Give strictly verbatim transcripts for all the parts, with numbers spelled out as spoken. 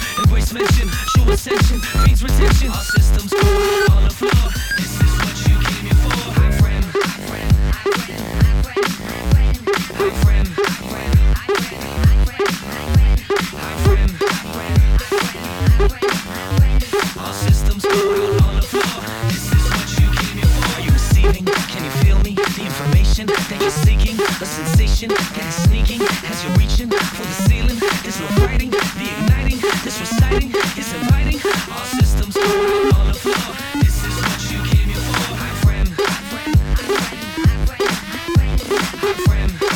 embrace mention, show ascension, feeds retention. Our systems go out on the floor. This is what you came here for. Hi friend, hi friend, hi friend, hi friend, our systems go out on the floor. This is what you came here for. Are you receiving? Can you feel me? The information that you're seeking, a sensation that is sneaking as you're reaching for the ceiling. There's no fighting, the igniting, this reciting is inviting. Our systems go out on the floor. This is what you came here for. Hi friend, hi friend, hi friend, hi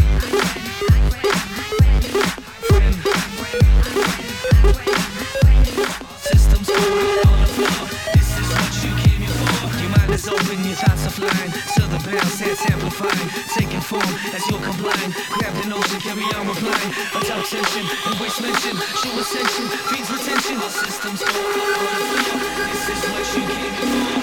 friend, our systems go out on the floor. This is what you came here for. Your mind is open, your thoughts are flying. So the bounce that's amplifying, taking form as you're complying. Grab the notion, carry on replying. Adopt tension, embrace mention, show ascension, feeds retention. Our systems go out on the floor. This is what you came here for.